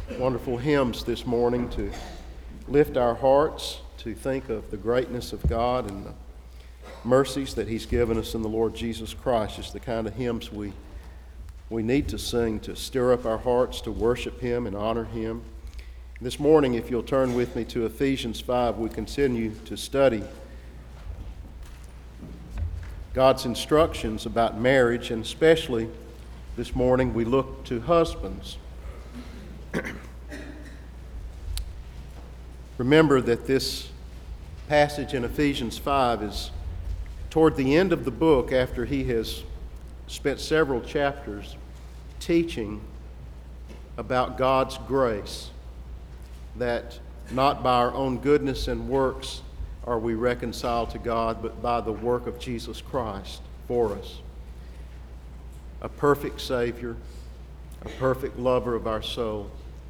wonderful hymns this morning to lift our hearts, to think of the greatness of God and the mercies that He's given us in the Lord Jesus Christ. It's the kind of hymns we need to sing to stir up our hearts, to worship Him and honor Him. This morning, if you'll turn with me to Ephesians 5, we continue to study God's instructions about marriage, and especially this morning we look to husbands. Remember that this passage in Ephesians 5 is toward the end of the book, after he has spent several chapters teaching about God's grace, that not by our own goodness and works are we reconciled to God, but by the work of Jesus Christ for us. A perfect Savior, a perfect lover of our soul,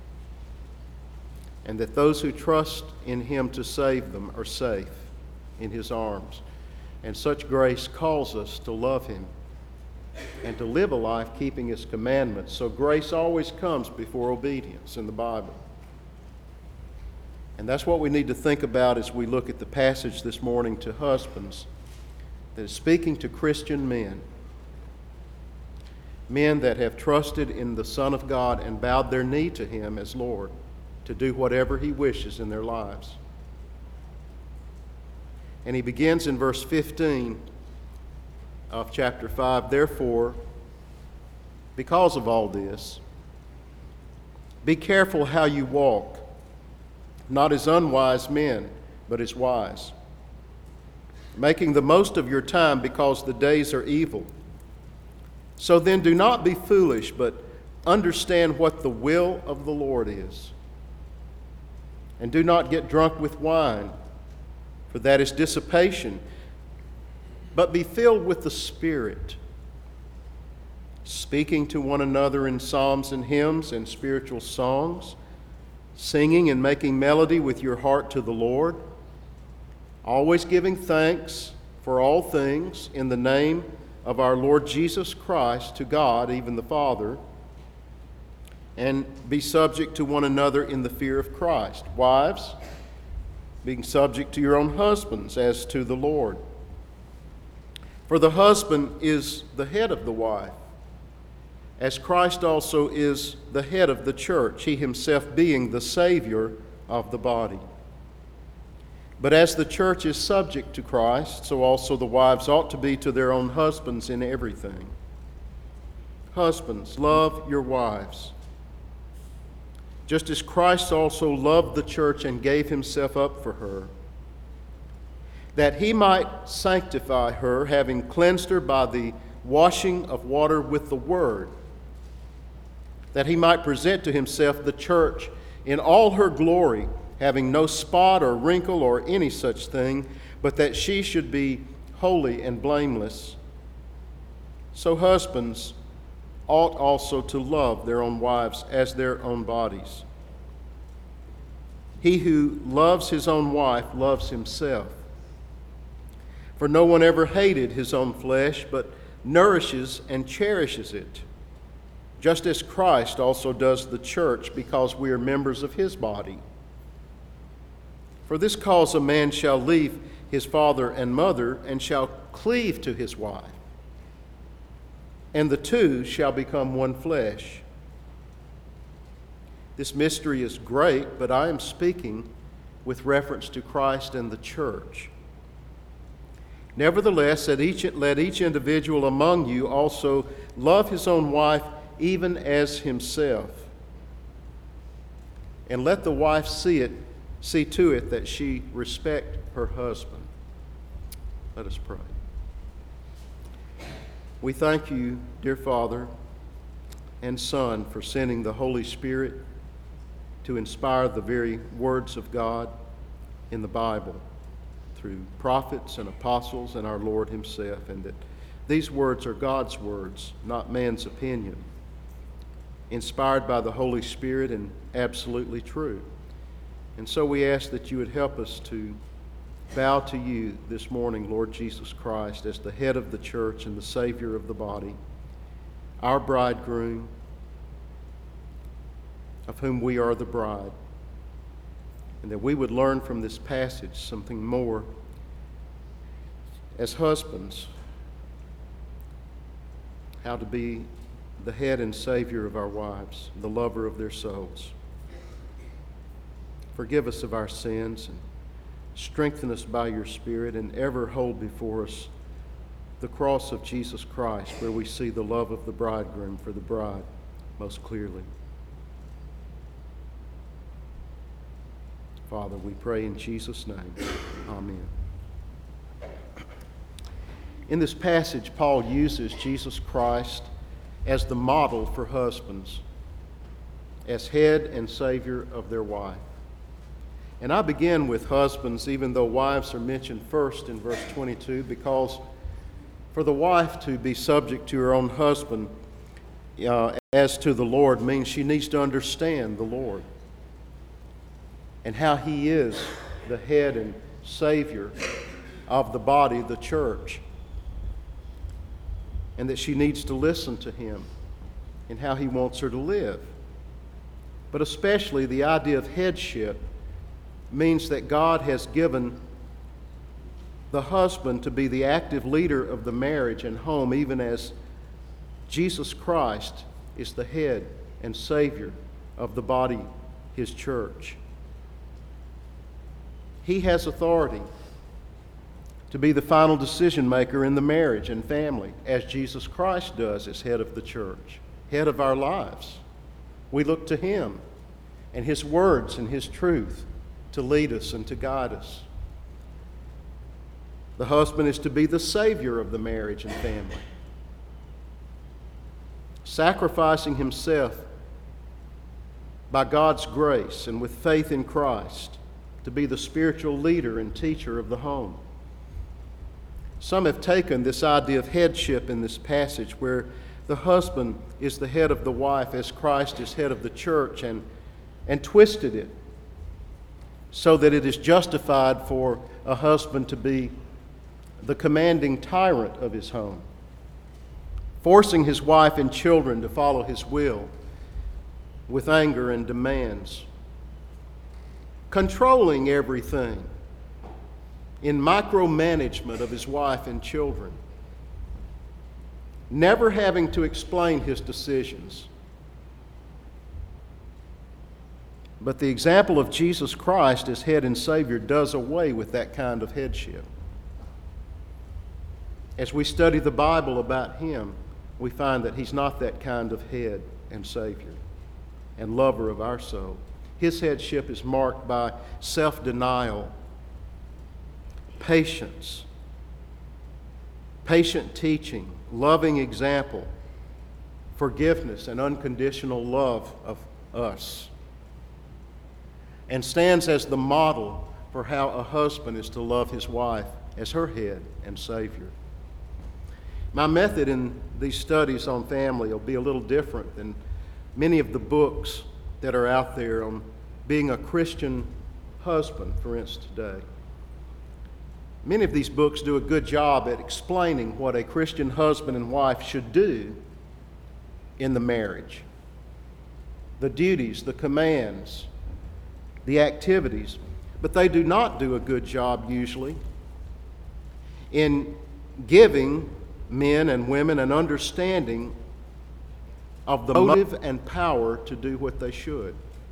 and that those who trust in Him to save them are safe in His arms. And such grace calls us to love Him and to live a life keeping His commandments. So grace always comes before obedience in the Bible. And that's what we need to think about as we look at the passage this morning to husbands, that is speaking to Christian men. Men that have trusted in the Son of God and bowed their knee to Him as Lord to do whatever He wishes in their lives. And he begins in verse 15 of chapter 5, "Therefore, because of all this, be careful how you walk, not as unwise men, but as wise, making the most of your time because the days are evil. So then do not be foolish, but understand what the will of the Lord is. And do not get drunk with wine, for that is dissipation, but be filled with the Spirit, speaking to one another in psalms and hymns and spiritual songs, singing and making melody with your heart to the Lord, always giving thanks for all things in the name of our Lord Jesus Christ to God, even the Father, and be subject to one another in the fear of Christ. Wives, being subject to your own husbands as to the Lord. For the husband is the head of the wife, as Christ also is the head of the church, He Himself being the Savior of the body. But as the church is subject to Christ, so also the wives ought to be to their own husbands in everything. Husbands, love your wives, just as Christ also loved the church and gave Himself up for her, that He might sanctify her, having cleansed her by the washing of water with the word, that He might present to Himself the church in all her glory, having no spot or wrinkle or any such thing, but that she should be holy and blameless. So husbands ought also to love their own wives as their own bodies. He who loves his own wife loves himself. For no one ever hated his own flesh, but nourishes and cherishes it, just as Christ also does the church, because we are members of His body. For this cause a man shall leave his father and mother, and shall cleave to his wife, and the two shall become one flesh. This mystery is great, but I am speaking with reference to Christ and the church. Nevertheless, let each individual among you also love his own wife even as himself. And let the wife see to it that she respect her husband." Let us pray. We thank You, dear Father and Son, for sending the Holy Spirit to inspire the very words of God in the Bible through prophets and apostles and our Lord Himself, and that these words are God's words, not man's opinion, inspired by the Holy Spirit and absolutely true. And so we ask that You would help us to bow to You this morning, Lord Jesus Christ, as the head of the church and the Savior of the body, our bridegroom, of whom we are the bride. And that we would learn from this passage something more as husbands, how to be the head and Savior of our wives, the lover of their souls. Forgive us of our sins and strengthen us by your Spirit, and ever hold before us the cross of Jesus Christ, where we see the love of the bridegroom for the bride most clearly. Father, we pray in Jesus' name. Amen. In this passage, Paul uses Jesus Christ as the model for husbands, as head and Savior of their wife. And I begin with husbands, even though wives are mentioned first in verse 22, because for the wife to be subject to her own husband as to the Lord means she needs to understand the Lord and how he is the head and Savior of the body, the church, and that she needs to listen to him and how he wants her to live. But especially the idea of headship means that God has given the husband to be the active leader of the marriage and home, even as Jesus Christ is the head and Savior of the body, his church. He has authority to be the final decision maker in the marriage and family, as Jesus Christ does as head of the church, head of our lives. We look to him and his words and his truth to lead us and to guide us. The husband is to be the Savior of the marriage and family, sacrificing himself by God's grace and with faith in Christ to be the spiritual leader and teacher of the home. Some have taken this idea of headship in this passage, where the husband is the head of the wife as Christ is head of the church, and twisted it so that it is justified for a husband to be the commanding tyrant of his home, forcing his wife and children to follow his will with anger and demands, controlling everything in micromanagement of his wife and children, never having to explain his decisions. But the example of Jesus Christ as head and Savior does away with that kind of headship. As we study the Bible about him, we find that he's not that kind of head and Savior and lover of our soul. His headship is marked by self-denial, patience, patient teaching, loving example, forgiveness, and unconditional love of us, and stands as the model for how a husband is to love his wife as her head and Savior. My method in these studies on family will be a little different than many of the books that are out there on being a Christian husband, for instance, today. Many of these books do a good job at explaining what a Christian husband and wife should do in the marriage. The duties, the commands, the activities. But they do not do a good job, usually, in giving men and women an understanding of the motive and power to do what they should.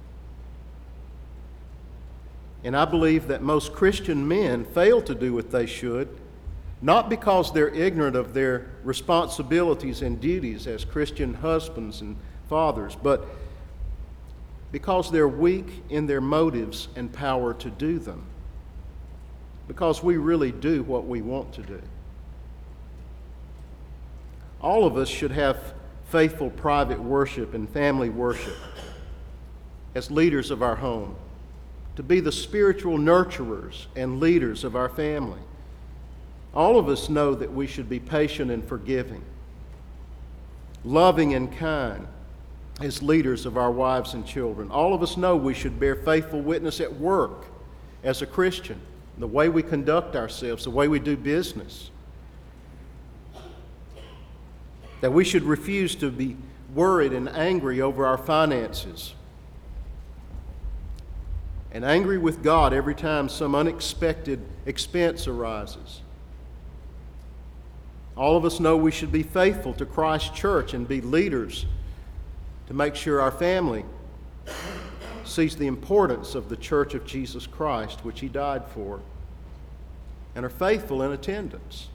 And I believe that most Christian men fail to do what they should, not because they're ignorant of their responsibilities and duties as Christian husbands and fathers, but because they're weak in their motives and power to do them. Because we really do what we want to do. All of us should have faithful private worship and family worship as leaders of our home, to be the spiritual nurturers and leaders of our family. All of us know that we should be patient and forgiving, loving and kind as leaders of our wives and children. All of us know we should bear faithful witness at work as a Christian, the way we conduct ourselves, the way we do business. That we should refuse to be worried and angry over our finances and angry with God every time some unexpected expense arises. All of us know we should be faithful to Christ's church and be leaders to make sure our family sees the importance of the church of Jesus Christ, which He died for, and are faithful in attendance.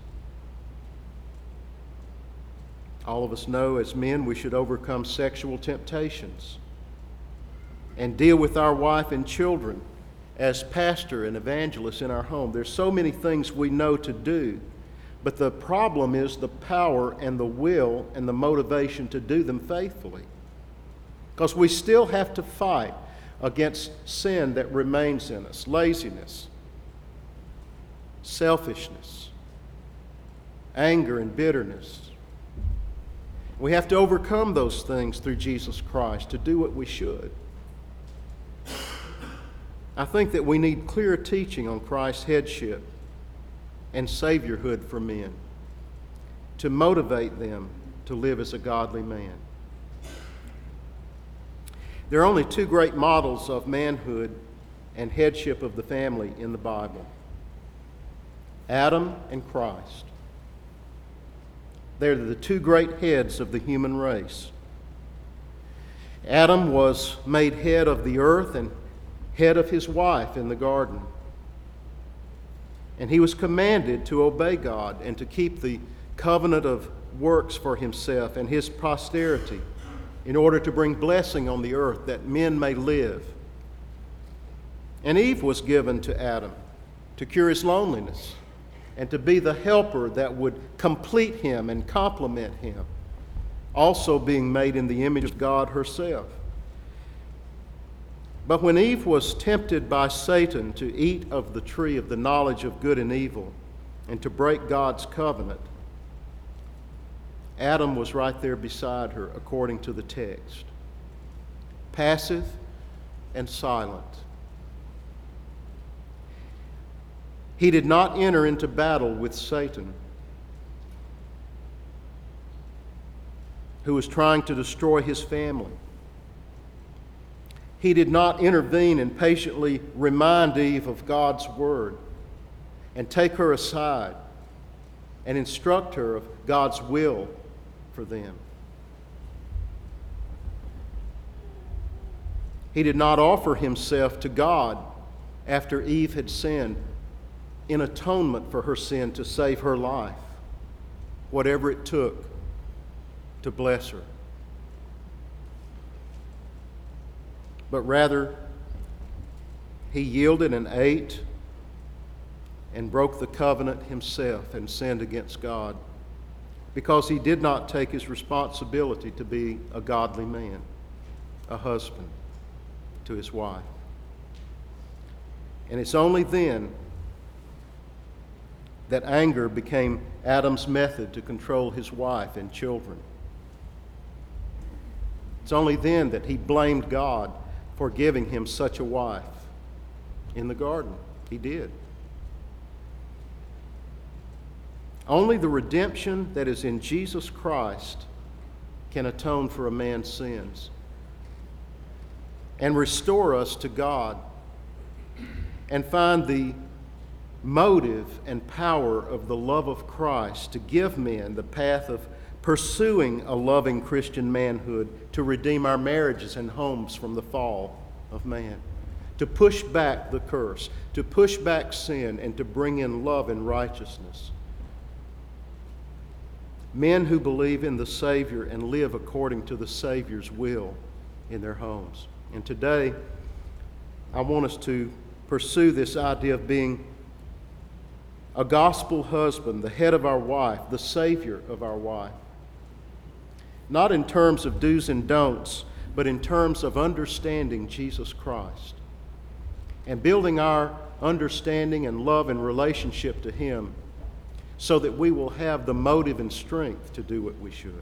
All of us know as men we should overcome sexual temptations and deal with our wife and children as pastor and evangelist in our home. There's so many things we know to do, but the problem is the power and the will and the motivation to do them faithfully. Because we still have to fight against sin that remains in us, laziness, selfishness, anger, and bitterness. We have to overcome those things through Jesus Christ to do what we should. I think that we need clear teaching on Christ's headship and saviorhood for men to motivate them to live as a godly man. There are only two great models of manhood and headship of the family in the Bible: Adam and Christ. They're the two great heads of the human race. Adam was made head of the earth and head of his wife in the garden. And he was commanded to obey God and to keep the covenant of works for himself and his posterity in order to bring blessing on the earth that men may live. And Eve was given to Adam to cure his loneliness and to be the helper that would complete him and complement him, also being made in the image of God herself. But when Eve was tempted by Satan to eat of the tree of the knowledge of good and evil and to break God's covenant, Adam was right there beside her, according to the text, passive and silent. He did not enter into battle with Satan, who was trying to destroy his family. He did not intervene and patiently remind Eve of God's word and take her aside and instruct her of God's will for them. He did not offer himself to God after Eve had sinned in atonement for her sin to save her life, whatever it took to bless her. But rather, he yielded and ate and broke the covenant himself and sinned against God because he did not take his responsibility to be a godly man, a husband to his wife. And it's only then that anger became Adam's method to control his wife and children. It's only then that he blamed God for giving him such a wife in the garden. He did. Only the redemption that is in Jesus Christ can atone for a man's sins and restore us to God and find the motive and power of the love of Christ to give men the path of pursuing a loving Christian manhood to redeem our marriages and homes from the fall of man, to push back the curse, to push back sin, and to bring in love and righteousness. Men who believe in the Savior and live according to the Savior's will in their homes. And today, I want us to pursue this idea of being a gospel husband, the head of our wife, the Savior of our wife. Not in terms of do's and don'ts, but in terms of understanding Jesus Christ and building our understanding and love and relationship to Him so that we will have the motive and strength to do what we should.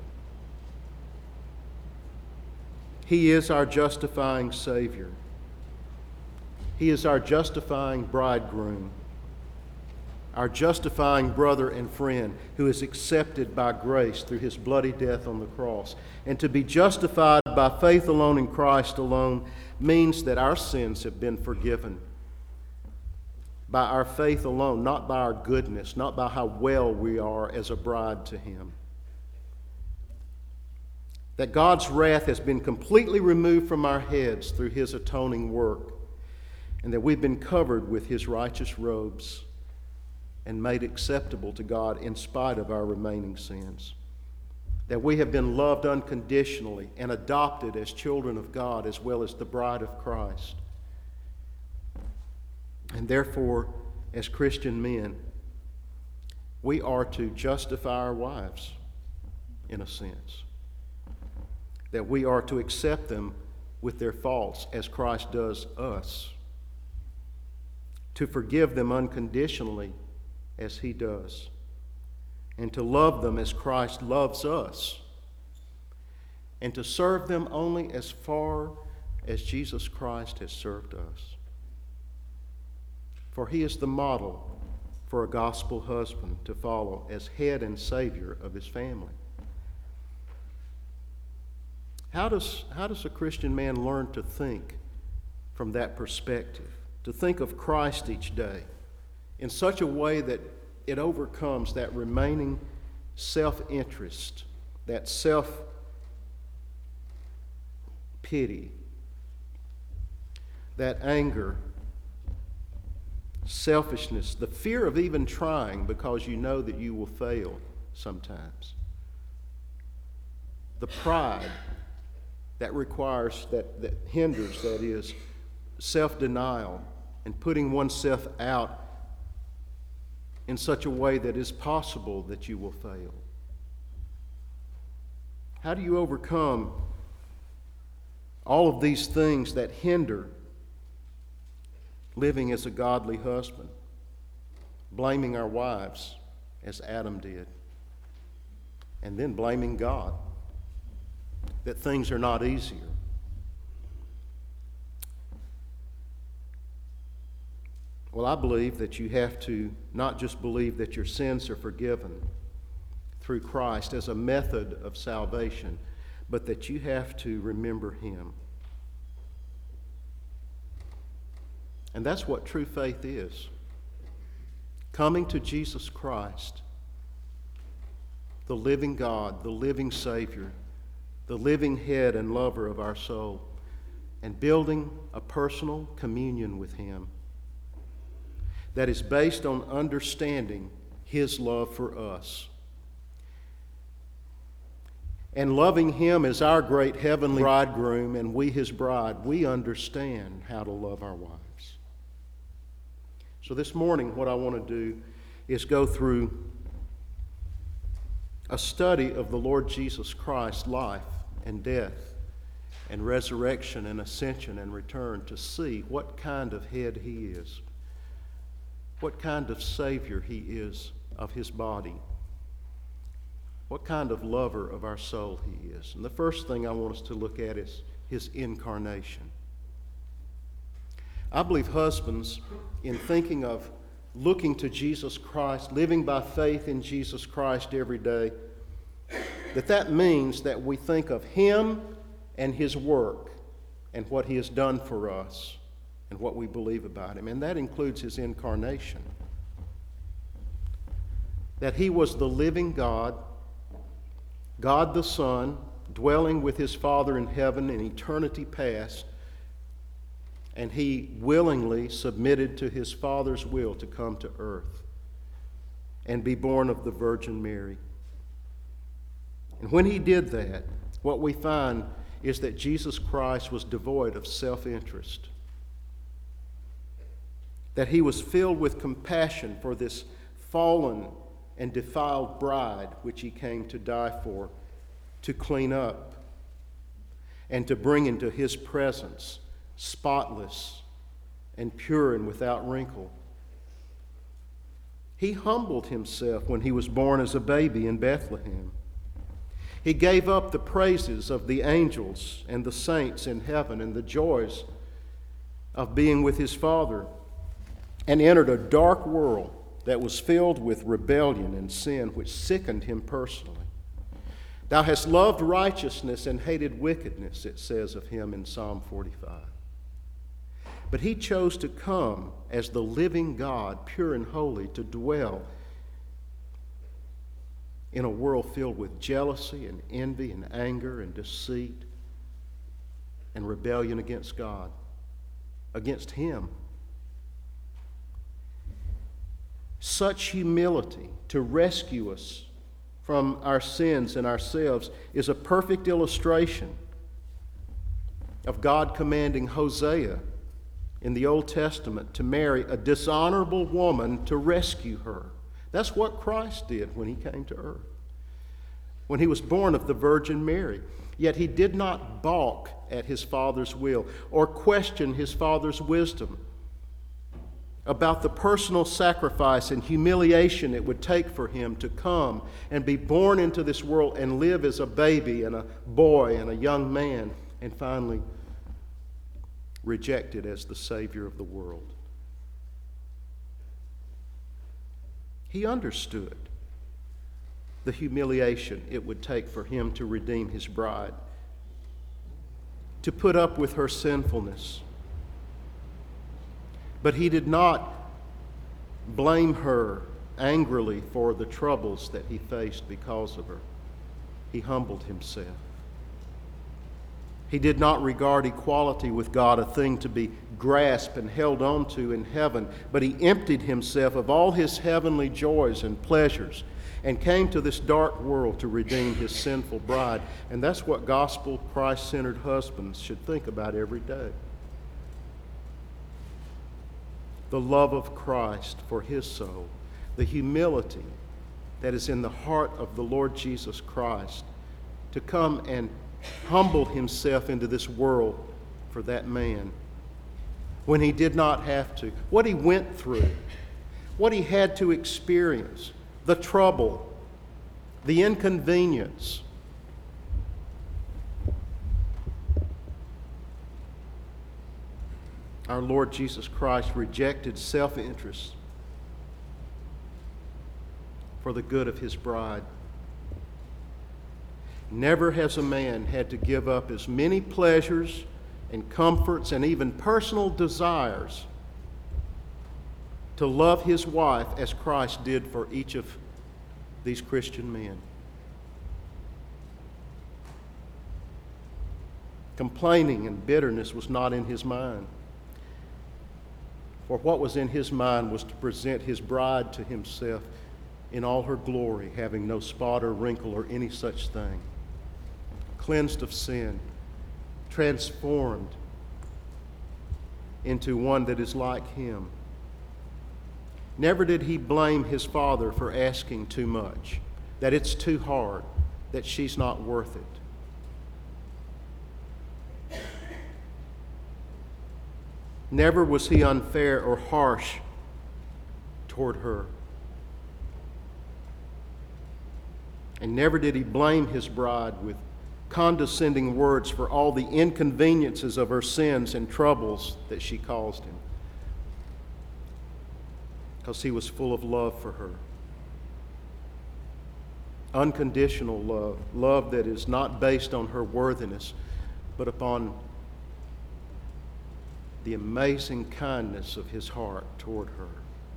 He is our justifying Savior. He is our justifying bridegroom, our justifying brother and friend who is accepted by grace through His bloody death on the cross. And to be justified by faith alone in Christ alone means that our sins have been forgiven by our faith alone, not by our goodness, not by how well we are as a bride to Him. That God's wrath has been completely removed from our heads through His atoning work, and that we've been covered with His righteous robes and made acceptable to God in spite of our remaining sins. That we have been loved unconditionally and adopted as children of God as well as the bride of Christ. And therefore, as Christian men, we are to justify our wives, in a sense. That we are to accept them with their faults as Christ does us. To forgive them unconditionally as He does. And to love them as Christ loves us. And to serve them only as far as Jesus Christ has served us. For He is the model for a gospel husband to follow as head and Savior of his family. How does a Christian man learn to think from that perspective? To think of Christ each day in such a way that it overcomes that remaining self-interest, that self-pity, that anger, selfishness, the fear of even trying because you know that you will fail sometimes. The pride that requires, that hinders, that is, self-denial and putting oneself out in such a way that it's possible that you will fail. How do you overcome all of these things that hinder living as a godly husband? Blaming our wives, as Adam did, and then blaming God that things are not easier. Well, I believe that you have to not just believe that your sins are forgiven through Christ as a method of salvation, but that you have to remember Him. And that's what true faith is. Coming to Jesus Christ, the living God, the living Savior, the living head and lover of our soul, and building a personal communion with Him that is based on understanding His love for us. And loving Him as our great heavenly bridegroom and we His bride, we understand how to love our wives. So this morning, what I want to do is go through a study of the Lord Jesus Christ's life and death and resurrection and ascension and return to see what kind of head He is, what kind of Savior He is of His body, what kind of lover of our soul He is. And the first thing I want us to look at is His incarnation. I believe husbands, in thinking of looking to Jesus Christ, living by faith in Jesus Christ every day, that means that we think of Him and His work and what He has done for us and what we believe about Him. And that includes His incarnation. That He was the living God, God the Son, dwelling with His Father in heaven in eternity past, and He willingly submitted to His Father's will to come to earth and be born of the Virgin Mary. And when He did that, what we find is that Jesus Christ was devoid of self-interest. That He was filled with compassion for this fallen and defiled bride which He came to die for, to clean up, and to bring into His presence spotless and pure and without wrinkle. He humbled Himself when He was born as a baby in Bethlehem. He gave up the praises of the angels and the saints in heaven and the joys of being with His Father, and entered a dark world that was filled with rebellion and sin, which sickened Him personally. Thou hast loved righteousness and hated wickedness, it says of Him in Psalm 45. But he chose to come as the living God, pure and holy, to dwell in a world filled with jealousy and envy and anger and deceit and rebellion against God, against him. Such humility to rescue us from our sins and ourselves is a perfect illustration of God commanding Hosea in the Old Testament to marry a dishonorable woman to rescue her. That's what Christ did when he came to earth, when he was born of the Virgin Mary. Yet he did not balk at his Father's will or question his Father's wisdom about the personal sacrifice and humiliation it would take for him to come and be born into this world and live as a baby and a boy and a young man, and finally rejected as the Savior of the world. He understood the humiliation it would take for him to redeem his bride, to put up with her sinfulness. But he did not blame her angrily for the troubles that he faced because of her. He humbled himself. He did not regard equality with God a thing to be grasped and held on to in heaven, but he emptied himself of all his heavenly joys and pleasures and came to this dark world to redeem his sinful bride. And that's what gospel, Christ-centered husbands should think about every day. The love of Christ for his soul, the humility that is in the heart of the Lord Jesus Christ to come and humble himself into this world for that man when he did not have to. What he went through, what he had to experience, the trouble, the inconvenience. Our Lord Jesus Christ rejected self-interest for the good of his bride. Never has a man had to give up as many pleasures and comforts and even personal desires to love his wife as Christ did for each of these Christian men. Complaining and bitterness was not in his mind. For what was in his mind was to present his bride to himself in all her glory, having no spot or wrinkle or any such thing, cleansed of sin, transformed into one that is like him. Never did he blame his father for asking too much, that it's too hard, that she's not worth it. Never was he unfair or harsh toward her. And never did he blame his bride with condescending words for all the inconveniences of her sins and troubles that she caused him, because he was full of love for her. Unconditional love, love that is not based on her worthiness, but upon the amazing kindness of his heart toward her.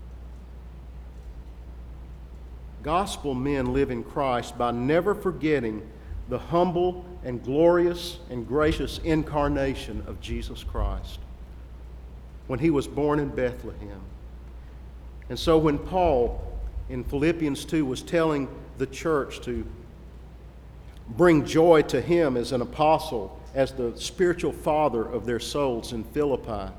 Gospel men live in Christ by never forgetting the humble and glorious and gracious incarnation of Jesus Christ when he was born in Bethlehem. And so when Paul in Philippians 2 was telling the church to bring joy to him as an apostle, as the spiritual father of their souls in Philippi,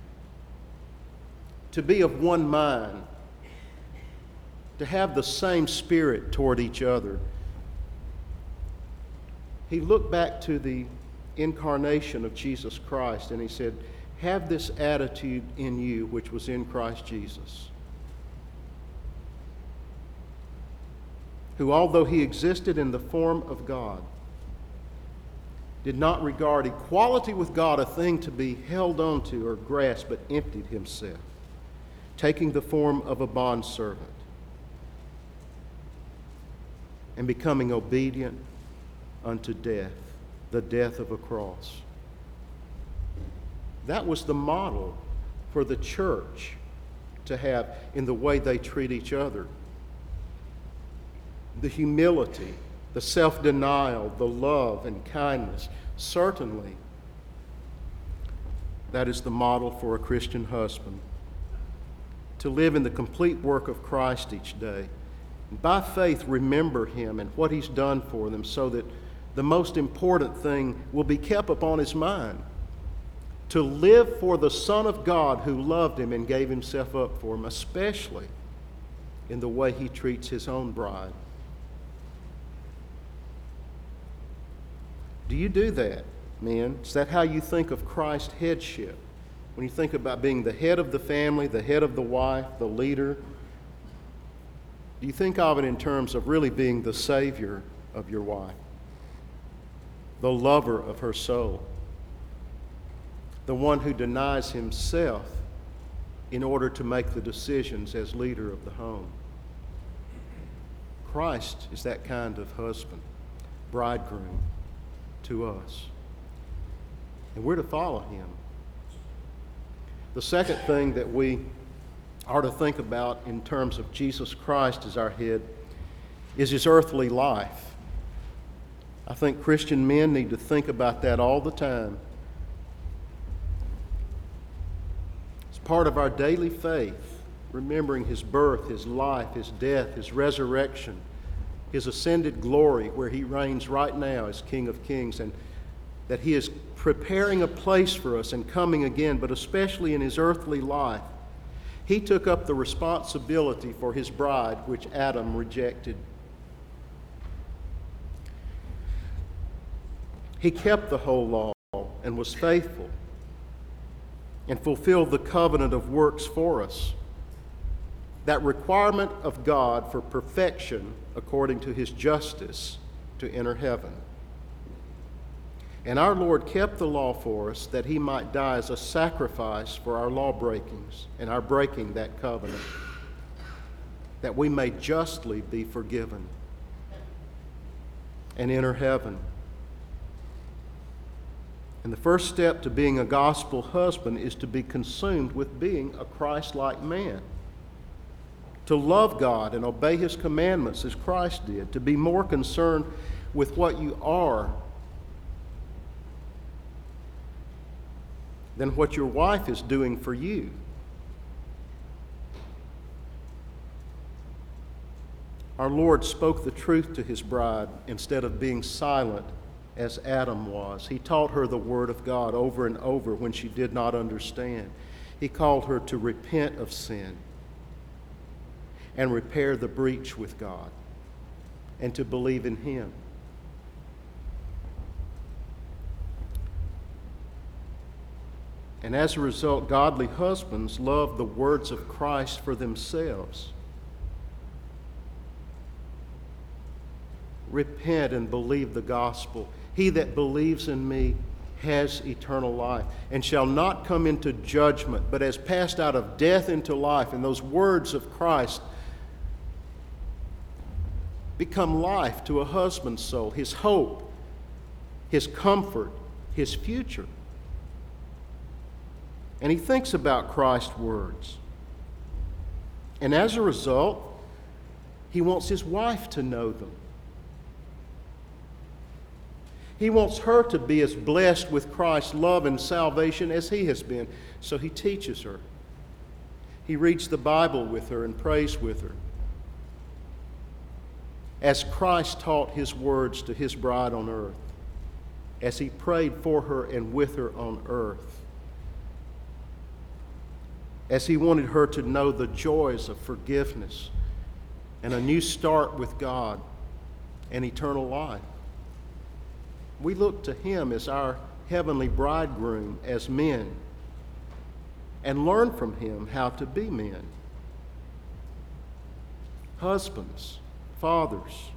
to be of one mind, to have the same spirit toward each other, he looked back to the incarnation of Jesus Christ and he said, have this attitude in you which was in Christ Jesus, who, although he existed in the form of God, did not regard equality with God a thing to be held on to or grasped, but emptied himself, taking the form of a bondservant and becoming obedient unto death, the death of a cross. That was the model for the church to have in the way they treat each other. The humility, the self-denial, the love and kindness. Certainly, that is the model for a Christian husband. To live in the complete work of Christ each day. By faith, remember him and what he's done for them so that the most important thing will be kept upon his mind. To live for the Son of God who loved him and gave himself up for him, especially in the way he treats his own bride. Do you do that, men? Is that how you think of Christ's headship? When you think about being the head of the family, the head of the wife, the leader, do you think of it in terms of really being the Savior of your wife, the lover of her soul, the one who denies himself in order to make the decisions as leader of the home? Christ is that kind of husband, bridegroom to us. And we're to follow him. The second thing that we are to think about in terms of Jesus Christ as our head is his earthly life. I think Christian men need to think about that all the time. It's part of our daily faith, remembering his birth, his life, his death, his resurrection, his ascended glory, where he reigns right now as King of Kings, and that he is preparing a place for us and coming again, but especially in his earthly life. He took up the responsibility for his bride, which Adam rejected. He kept the whole law and was faithful and fulfilled the covenant of works for us. That requirement of God for perfection according to his justice to enter heaven. And our Lord kept the law for us that he might die as a sacrifice for our law breakings and our breaking that covenant, that we may justly be forgiven and enter heaven. And the first step to being a gospel husband is to be consumed with being a Christ-like man. To love God and obey his commandments as Christ did. To be more concerned with what you are than what your wife is doing for you. Our Lord spoke the truth to his bride instead of being silent as Adam was. He taught her the word of God over and over when she did not understand. He called her to repent of sin and repair the breach with God and to believe in him. And as a result, godly husbands love the words of Christ for themselves. Repent and believe the gospel. He that believes in me has eternal life and shall not come into judgment, but has passed out of death into life. And those words of Christ become life to a husband's soul, his hope, his comfort, his future. And he thinks about Christ's words. And as a result, he wants his wife to know them. He wants her to be as blessed with Christ's love and salvation as he has been. So he teaches her. He reads the Bible with her and prays with her, as Christ taught his words to his bride on earth, as he prayed for her and with her on earth, as he wanted her to know the joys of forgiveness and a new start with God and eternal life. We look to him as our heavenly bridegroom as men and learn from him how to be men. Husbands, fathers.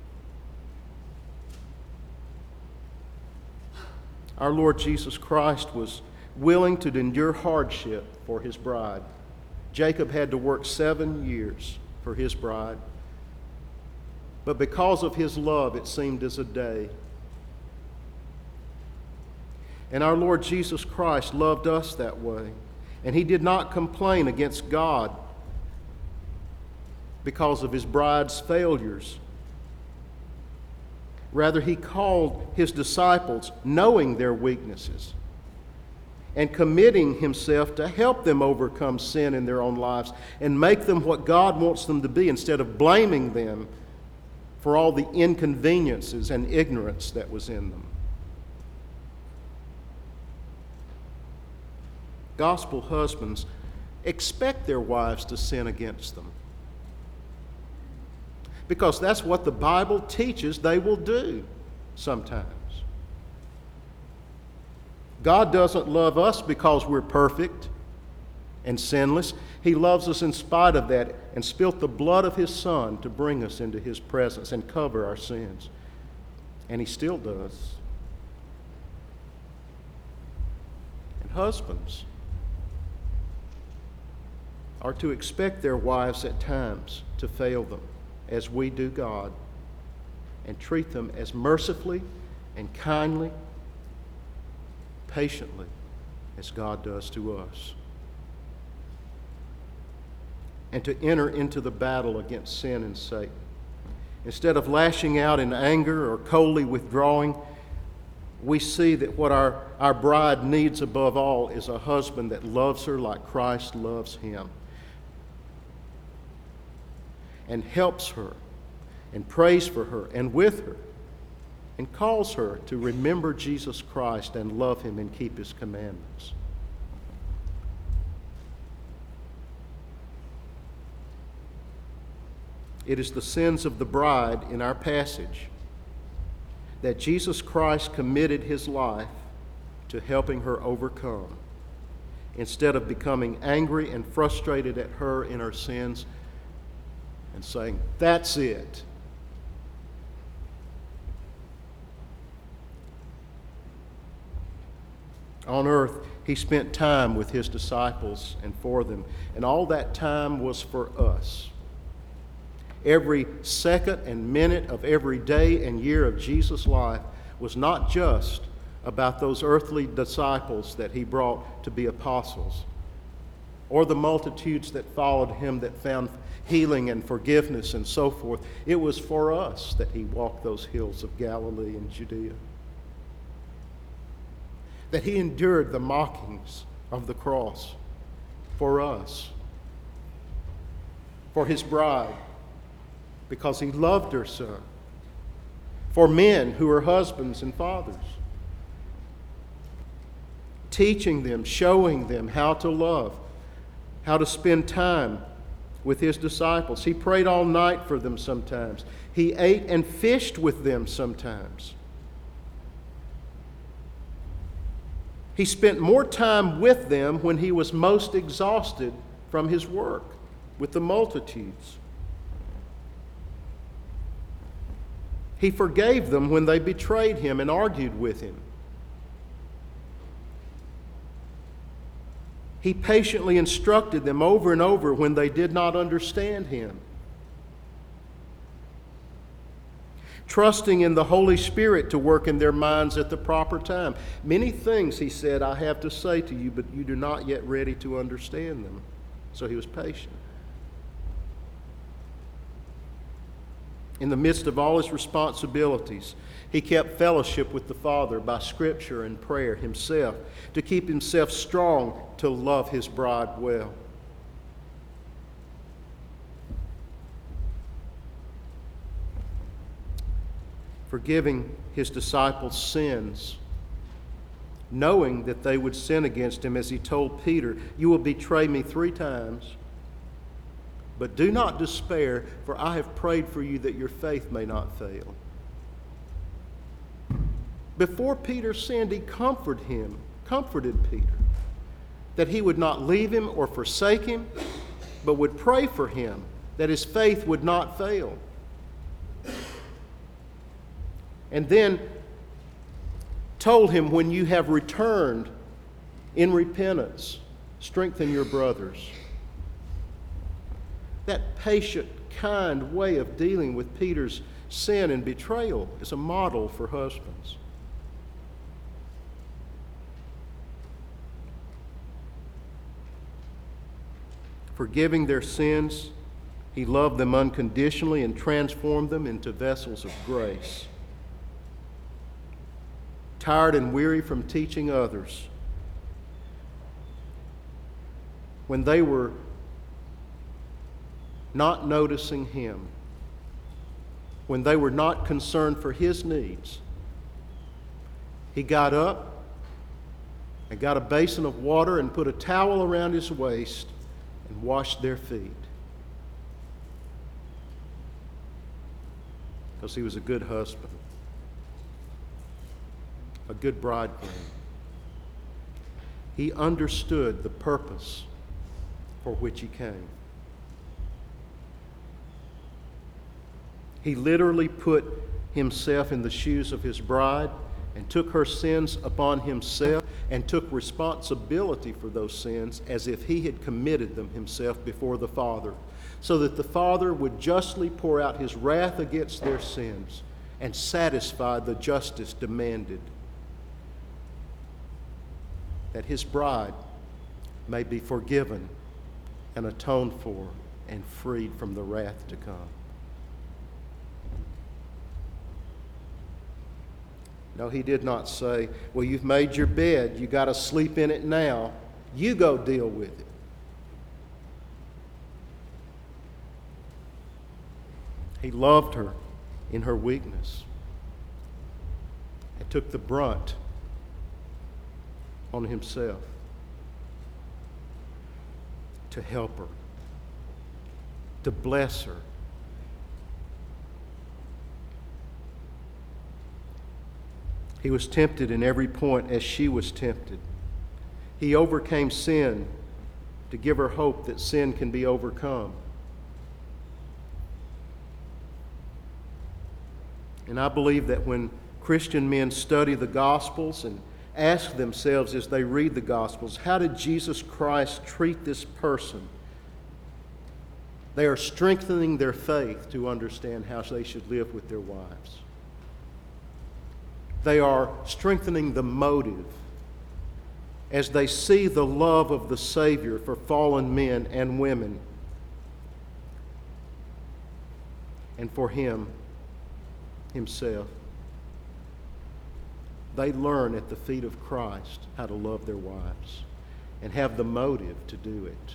Our Lord Jesus Christ was willing to endure hardship for his bride. Jacob had to work 7 years for his bride. But because of his love, it seemed as a day. And our Lord Jesus Christ loved us that way. And he did not complain against God because of his bride's failures. Rather, he called his disciples, knowing their weaknesses, and committing himself to help them overcome sin in their own lives and make them what God wants them to be, instead of blaming them for all the inconveniences and ignorance that was in them. Gospel husbands expect their wives to sin against them, because that's what the Bible teaches they will do sometimes. God doesn't love us because we're perfect and sinless. He loves us in spite of that, and spilt the blood of his Son to bring us into his presence and cover our sins. And he still does. And husbands are to expect their wives at times to fail them, as we do God, and treat them as mercifully and kindly, patiently, as God does to us. And to enter into the battle against sin and Satan. Instead of lashing out in anger or coldly withdrawing, we see that what our bride needs above all is a husband that loves her like Christ loves him, and helps her, and prays for her, and with her, and calls her to remember Jesus Christ and love him and keep his commandments. It is the sins of the bride in our passage that Jesus Christ committed his life to helping her overcome, instead of becoming angry and frustrated at her in her sins and saying, "That's it." On earth, he spent time with his disciples and for them, and all that time was for us. Every second and minute of every day and year of Jesus' life was not just about those earthly disciples that he brought to be apostles, or the multitudes that followed him that found healing and forgiveness and so forth. It was for us that he walked those hills of Galilee and Judea, that he endured the mockings of the cross for us, for his bride, because he loved her so, for men who are husbands and fathers, teaching them, showing them how to love, how to spend time with his disciples. He prayed all night for them sometimes. He ate and fished with them sometimes. He spent more time with them when he was most exhausted from his work with the multitudes. He forgave them when they betrayed him and argued with him. He patiently instructed them over and over when they did not understand him. Trusting in the Holy Spirit to work in their minds at the proper time. Many things, he said, I have to say to you, but you do not yet ready to understand them. So he was patient. In the midst of all his responsibilities, he kept fellowship with the Father by Scripture and prayer himself, to keep himself strong to love his bride well. Forgiving his disciples' sins, knowing that they would sin against him, as he told Peter, "You will betray me 3 times. But do not despair, for I have prayed for you that your faith may not fail." Before Peter sinned, he comforted Peter, that he would not leave him or forsake him, but would pray for him, that his faith would not fail. And then told him, when you have returned in repentance, strengthen your brothers. That patient, kind way of dealing with Peter's sin and betrayal is a model for husbands. Forgiving their sins, he loved them unconditionally and transformed them into vessels of grace. Tired and weary from teaching others, when they were not noticing him, when they were not concerned for his needs, he got up and got a basin of water and put a towel around his waist and washed their feet. Because he was a good husband, a good bridegroom. He understood the purpose for which he came. He literally put himself in the shoes of his bride and took her sins upon himself and took responsibility for those sins as if he had committed them himself before the Father, so that the Father would justly pour out his wrath against their sins and satisfy the justice demanded, that his bride may be forgiven and atoned for and freed from the wrath to come. No, he did not say, well, you've made your bed, you got to sleep in it now, you go deal with it. He loved her in her weakness and took the brunt on himself to help her, to bless her. He was tempted in every point as she was tempted. He overcame sin to give her hope that sin can be overcome. And I believe that when Christian men study the Gospels and ask themselves as they read the Gospels, how did Jesus Christ treat this person? They are strengthening their faith to understand how they should live with their wives. They are strengthening the motive as they see the love of the Savior for fallen men and women and for him himself. They learn at the feet of Christ how to love their wives and have the motive to do it.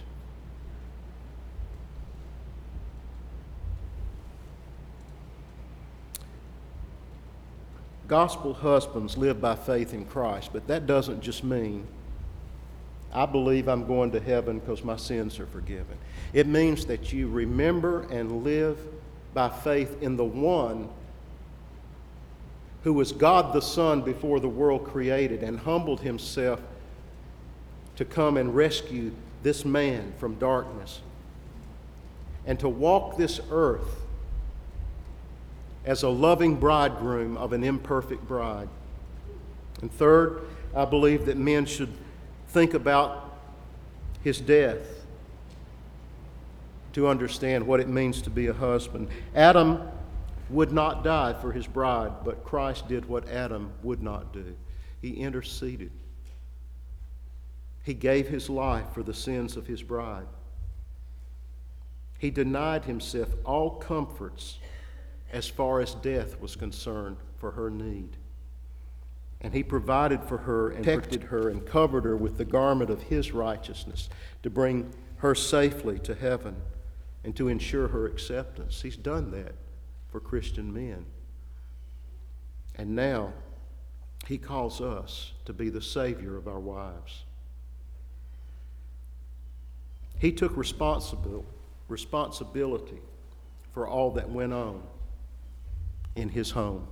Gospel husbands live by faith in Christ, but that doesn't just mean I believe I'm going to heaven because my sins are forgiven. It means that you remember and live by faith in the one who was God the Son before the world created and humbled himself to come and rescue this man from darkness and to walk this earth as a loving bridegroom of an imperfect bride. And third, I believe that men should think about his death to understand what it means to be a husband. Adam would not die for his bride, but Christ did what Adam would not do. He interceded. He gave his life for the sins of his bride. He denied himself all comforts as far as death was concerned for her need. And he provided for her and protected her and covered her with the garment of his righteousness to bring her safely to heaven and to ensure her acceptance. He's done that for Christian men. And now he calls us to be the Savior of our wives. He took responsibility for all that went on in his home.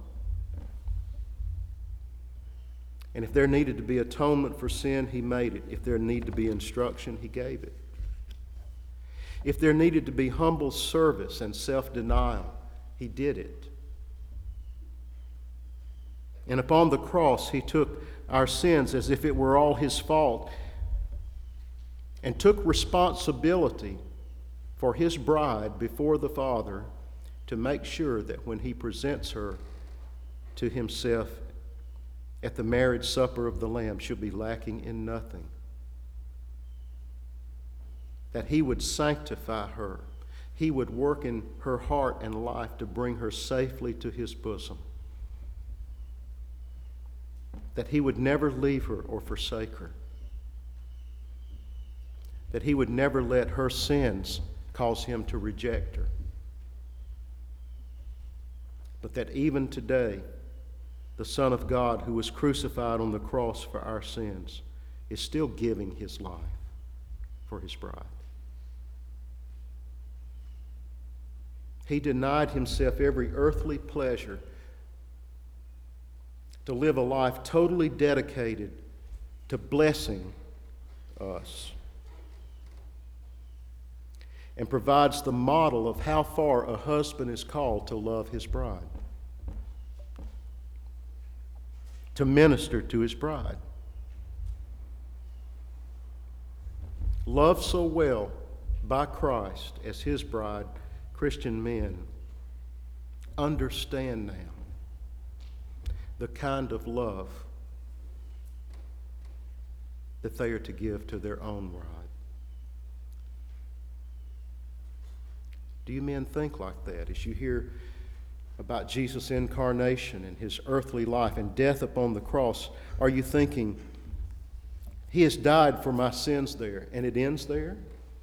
And if there needed to be atonement for sin, he made it. If there needed to be instruction, he gave it. If there needed to be humble service and self-denial, he did it. And upon the cross, he took our sins as if it were all his fault and took responsibility for his bride before the Father to make sure that when he presents her to himself at the marriage supper of the Lamb, she'll be lacking in nothing. that He would sanctify her. He would work in her heart and life to bring her safely to His bosom. That He would never leave her or forsake her. That He would never let her sins cause Him to reject her. But that even today, the Son of God who was crucified on the cross for our sins is still giving His life for His bride. He denied Himself every earthly pleasure to live a life totally dedicated to blessing us, and provides the model of how far a husband is called to love his bride, to minister to his bride. Loved so well by Christ as His bride, Christian men understand now the kind of love that they are to give to their own bride. Do you men think like that as you hear about Jesus' incarnation and His earthly life and death upon the cross? Are you thinking, He has died for my sins there and it ends there?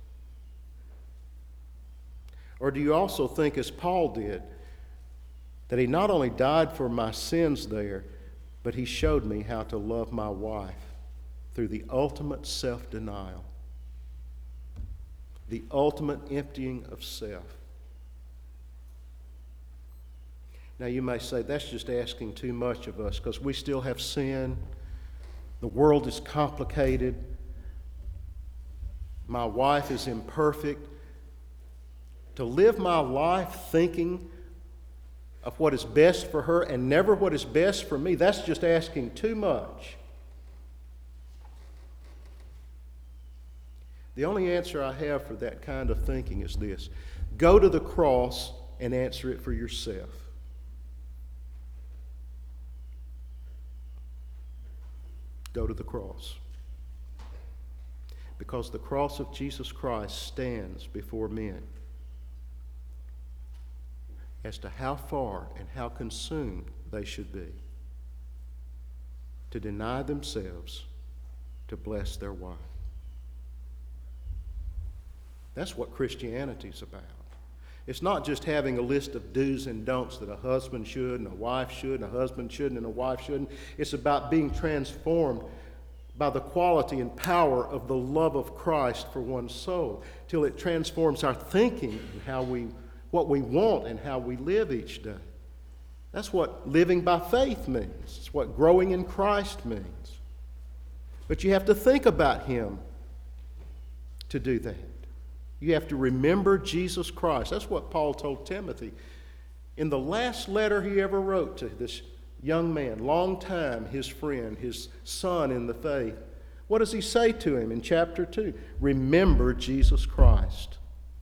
Or do you also think, as Paul did, that He not only died for my sins there, but He showed me how to love my wife through the ultimate self-denial, the ultimate emptying of self? Now you may say, that's just asking too much of us because we still have sin. The world is complicated. My wife is imperfect. To live my life thinking of what is best for her and never what is best for me, that's just asking too much. The only answer I have for that kind of thinking is this: go to the cross and answer it for yourself. Go to the cross. Because the cross of Jesus Christ stands before men as to how far and how consumed they should be to deny themselves to bless their wife. That's what Christianity is about. It's not just having a list of do's and don'ts that a husband should and a wife should and a husband shouldn't and a wife shouldn't. It's about being transformed by the quality and power of the love of Christ for one's soul, till it transforms our thinking and what we want and how we live each day. That's what living by faith means. It's what growing in Christ means. But you have to think about Him to do that. You have to remember Jesus Christ. That's what Paul told Timothy in the last letter he ever wrote to this young man, long time his friend, his son in the faith. What does he say to him in chapter 2? Remember Jesus Christ.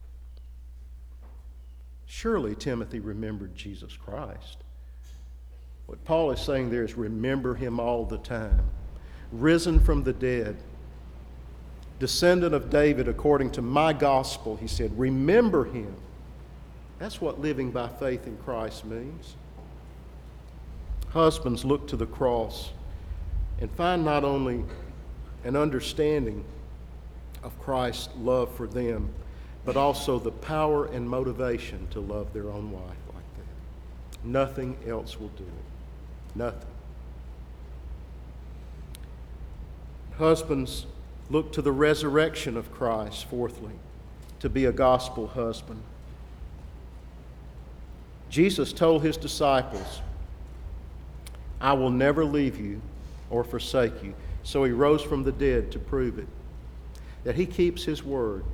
Surely Timothy remembered Jesus Christ. What Paul is saying there is remember Him all the time. Risen from the dead, descendant of David according to my gospel, he said, remember Him. That's what living by faith in Christ means. Husbands, look to the cross and find not only an understanding of Christ's love for them, but also the power and motivation to love their own wife like that. Nothing else will do it. Nothing. Husbands, look to the resurrection of Christ, fourthly, to be a gospel husband. Jesus told His disciples, I will never leave you or forsake you. So He rose from the dead to prove it, that He keeps His word.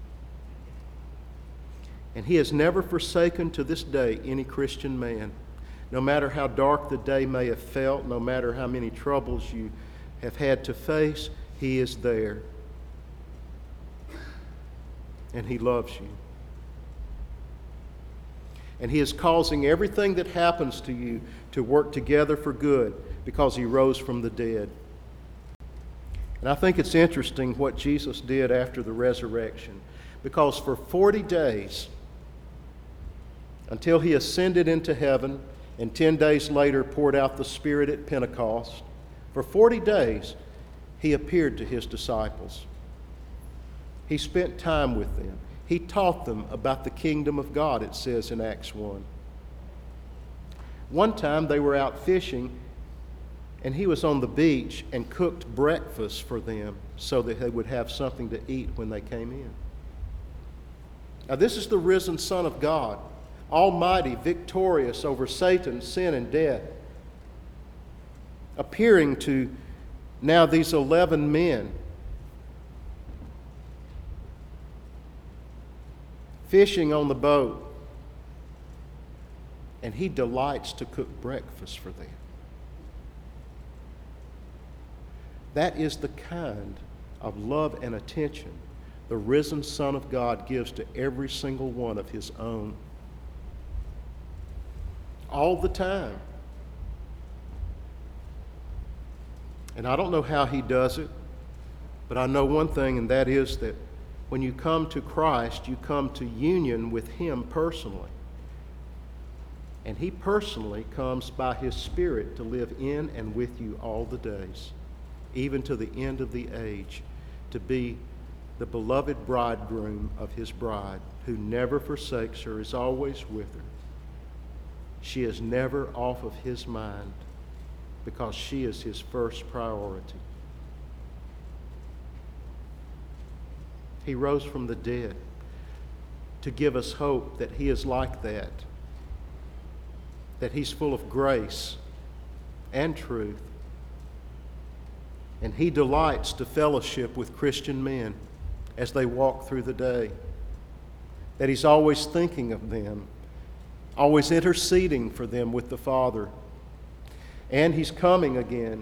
And He has never forsaken to this day any Christian man. No matter how dark the day may have felt, no matter how many troubles you have had to face, He is there. And He loves you. And He is causing everything that happens to you to work together for good because He rose from the dead. And I think it's interesting what Jesus did after the resurrection, because for 40 days, until he ascended into heaven and 10 days later poured out the Spirit at Pentecost, for 40 days he appeared to his disciples. He spent time with them. He taught them about the kingdom of God, it says in Acts 1. One time they were out fishing, and he was on the beach and cooked breakfast for them so that they would have something to eat when they came in. Now, this is the risen Son of God, almighty, victorious over Satan, sin, and death, appearing to now these 11 men, fishing on the boat, and he delights to cook breakfast for them. That is the kind of love and attention the risen Son of God gives to every single one of his own. All the time. And I don't know how he does it, but I know one thing, and that is that when you come to Christ, you come to union with him personally. And he personally comes by his Spirit to live in and with you all the days, even to the end of the age, to be the beloved bridegroom of his bride, who never forsakes her, is always with her. She is never off of his mind because she is his first priority. He rose from the dead to give us hope that he is like that he's full of grace and truth. And he delights to fellowship with Christian men as they walk through the day. That he's always thinking of them, always interceding for them with the Father. And he's coming again.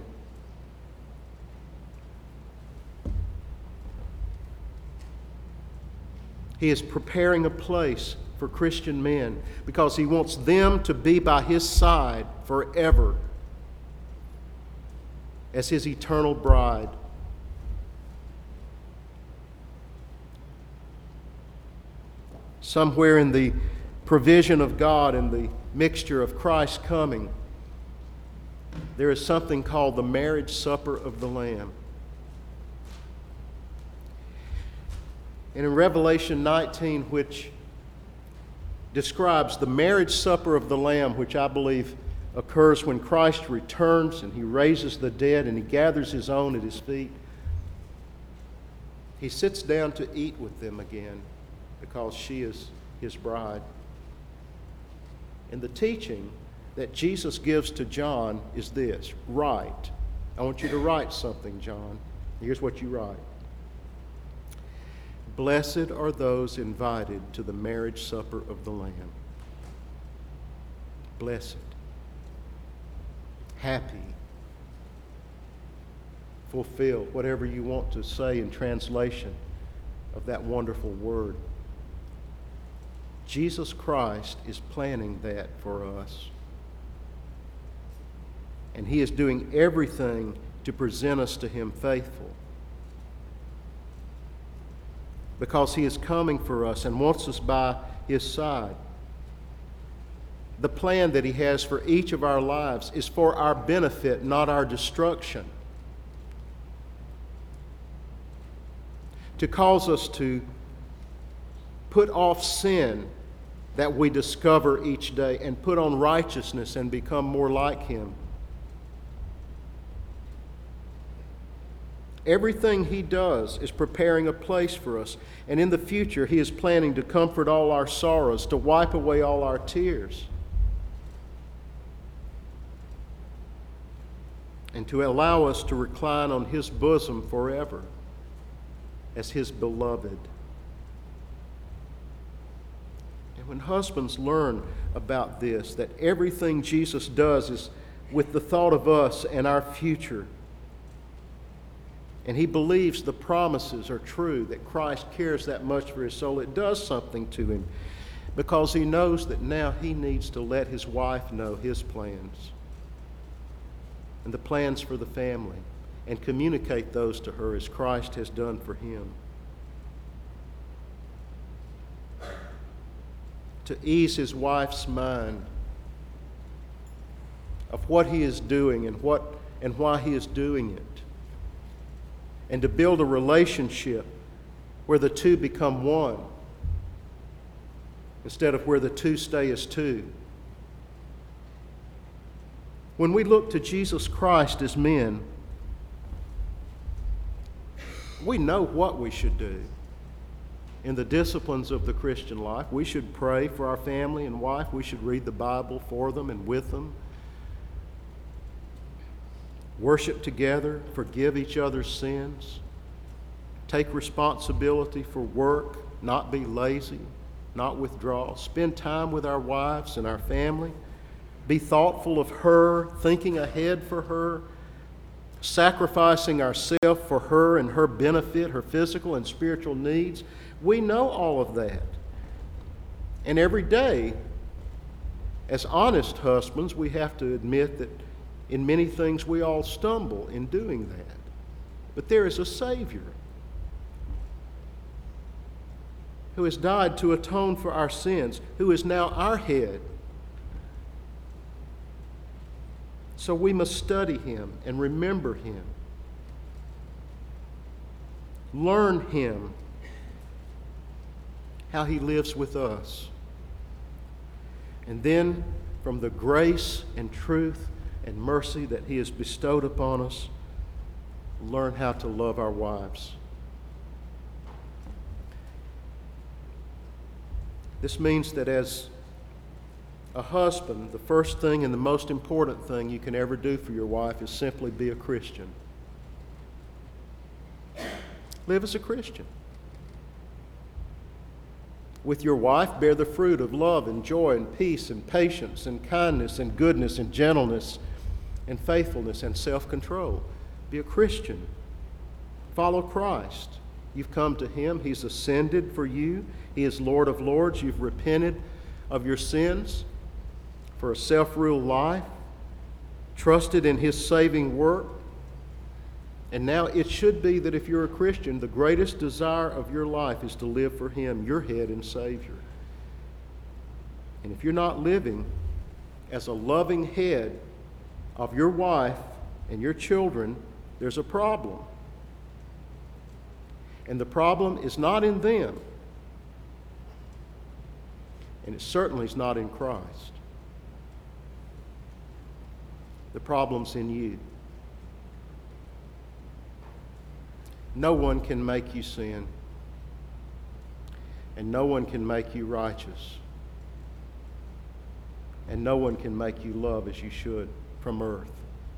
He is preparing a place for Christian men because he wants them to be by his side forever as his eternal bride. Somewhere in the provision of God and the mixture of Christ coming, there is something called the marriage supper of the Lamb. And in Revelation 19, which describes the marriage supper of the Lamb, which I believe occurs when Christ returns and he raises the dead and he gathers his own at his feet, he sits down to eat with them again because she is his bride. And the teaching that Jesus gives to John is this: write. I want you to write something, John. Here's what you write. Blessed are those invited to the marriage supper of the Lamb. Blessed. Happy. Fulfilled. Whatever you want to say in translation of that wonderful word. Jesus Christ is planning that for us. And he is doing everything to present us to him faithful. Because he is coming for us and wants us by his side. The plan that he has for each of our lives is for our benefit, not our destruction. To cause us to put off sin that we discover each day and put on righteousness and become more like him. Everything he does is preparing a place for us. And in the future, he is planning to comfort all our sorrows, to wipe away all our tears, and to allow us to recline on his bosom forever as his beloved. And when husbands learn about this, that everything Jesus does is with the thought of us and our future, and he believes the promises are true, that Christ cares that much for his soul, it does something to him because he knows that now he needs to let his wife know his plans and the plans for the family. and communicate those to her as Christ has done for him. To ease his wife's mind of what he is doing and why he is doing it. And to build a relationship where the two become one instead of where the two stay as two. When we look to Jesus Christ as men, we know what we should do in the disciplines of the Christian life. We should pray for our family and wife. We should read the Bible for them and with them. Worship together, forgive each other's sins, take responsibility for work, not be lazy, not withdraw, spend time with our wives and our family, be thoughtful of her, thinking ahead for her, sacrificing ourselves for her and her benefit, her physical and spiritual needs. We know all of that. And every day, as honest husbands, we have to admit that in many things we all stumble in doing that. But there is a Savior who has died to atone for our sins, who is now our head. So we must study him and remember him. Learn him, how he lives with us. And then, from the grace and truth and mercy that he has bestowed upon us, learn how to love our wives. This means that as a husband, the first thing and the most important thing you can ever do for your wife is simply be a Christian. Live as a Christian. With your wife, bear the fruit of love and joy and peace and patience and kindness and goodness and gentleness and faithfulness and self-control. Be a Christian. Follow Christ. You've come to him. He's ascended for you. He is Lord of Lords. You've repented of your sins for a self-ruled life, trusted in his saving work. And now it should be that if you're a Christian, the greatest desire of your life is to live for him, your head and Savior. And if you're not living as a loving head of your wife and your children, there's a problem. And the problem is not in them, and it certainly is not in Christ. The problem's in you. No one can make you sin, and no one can make you righteous, and no one can make you love as you should from earth.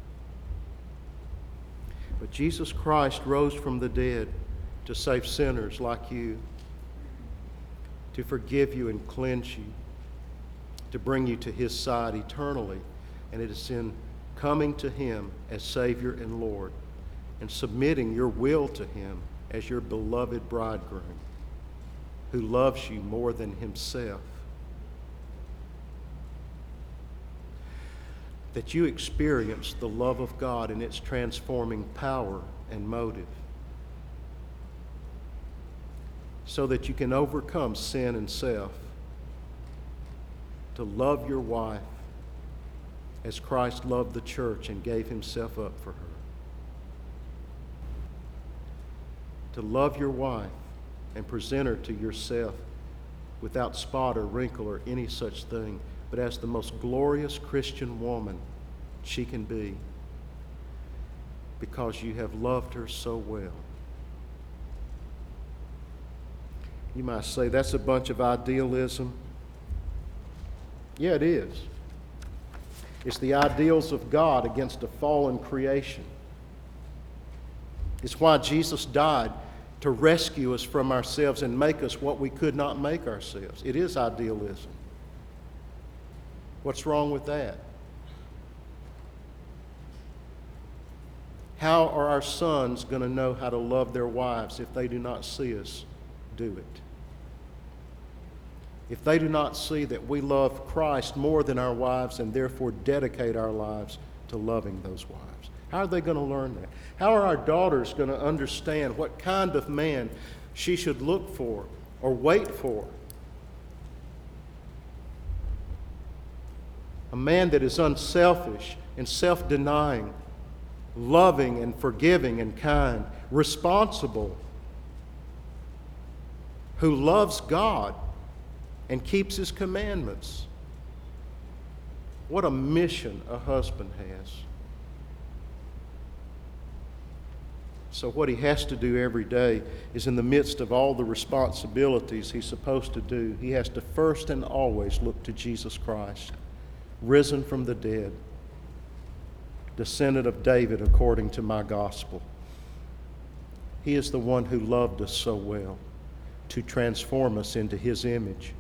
But Jesus Christ rose from the dead to save sinners like you, to forgive you and cleanse you, to bring you to his side eternally. And it is in coming to him as Savior and Lord and submitting your will to him as your beloved bridegroom who loves you more than himself, that you experience the love of God in its transforming power and motive, so that you can overcome sin and self, to love your wife as Christ loved the church and gave himself up for her. To love your wife and present her to yourself without spot or wrinkle or any such thing, but as the most glorious Christian woman she can be, because you have loved her so well. You might say, that's a bunch of idealism. Yeah, it is. It's the ideals of God against a fallen creation. It's why Jesus died, to rescue us from ourselves and make us what we could not make ourselves. It is idealism. What's wrong with that? How are our sons going to know how to love their wives if they do not see us do it? If they do not see that we love Christ more than our wives and therefore dedicate our lives to loving those wives? How are they going to learn that? How are our daughters going to understand what kind of man she should look for or wait for? A man that is unselfish and self-denying, loving and forgiving and kind, responsible, who loves God and keeps His commandments. What a mission a husband has. So what he has to do every day is, in the midst of all the responsibilities he's supposed to do, he has to first and always look to Jesus Christ, risen from the dead, descendant of David according to my gospel. He is the one who loved us so well to transform us into His image.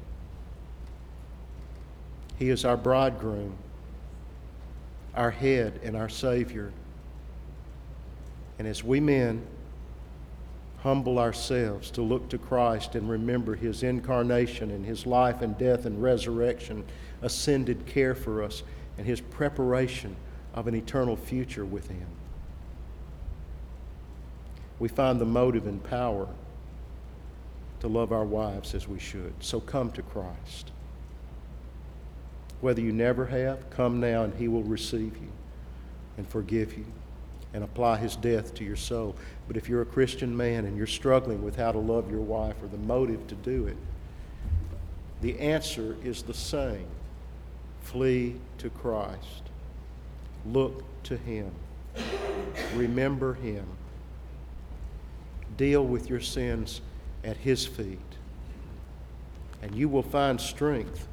He is our bridegroom, our head, and our Savior. And as we men humble ourselves to look to Christ and remember His incarnation and His life and death and resurrection, ascended care for us, and His preparation of an eternal future with Him, we find the motive and power to love our wives as we should. So come to Christ. Whether you never have, come now and He will receive you and forgive you and apply His death to your soul. But if you're a Christian man and you're struggling with how to love your wife or the motive to do it, the answer is the same. Flee to Christ. Look to Him. Remember Him. Deal with your sins at His feet. And you will find strength,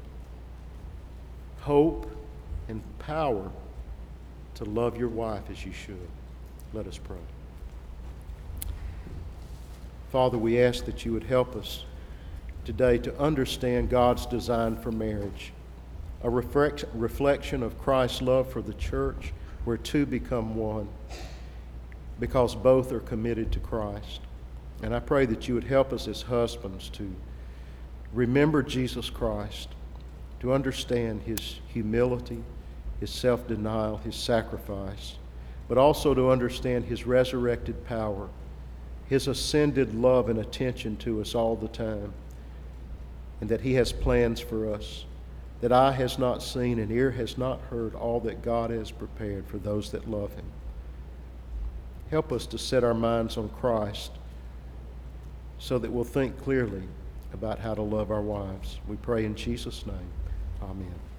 hope, and power to love your wife as you should. Let us pray. Father, we ask that you would help us today to understand God's design for marriage, a reflection of Christ's love for the church, where two become one because both are committed to Christ. And I pray that you would help us as husbands to remember Jesus Christ, to understand His humility, His self-denial, His sacrifice, but also to understand His resurrected power, His ascended love and attention to us all the time, and that He has plans for us that eye has not seen and ear has not heard, all that God has prepared for those that love Him. Help us to set our minds on Christ so that we'll think clearly about how to love our wives. We pray in Jesus' name. Amen.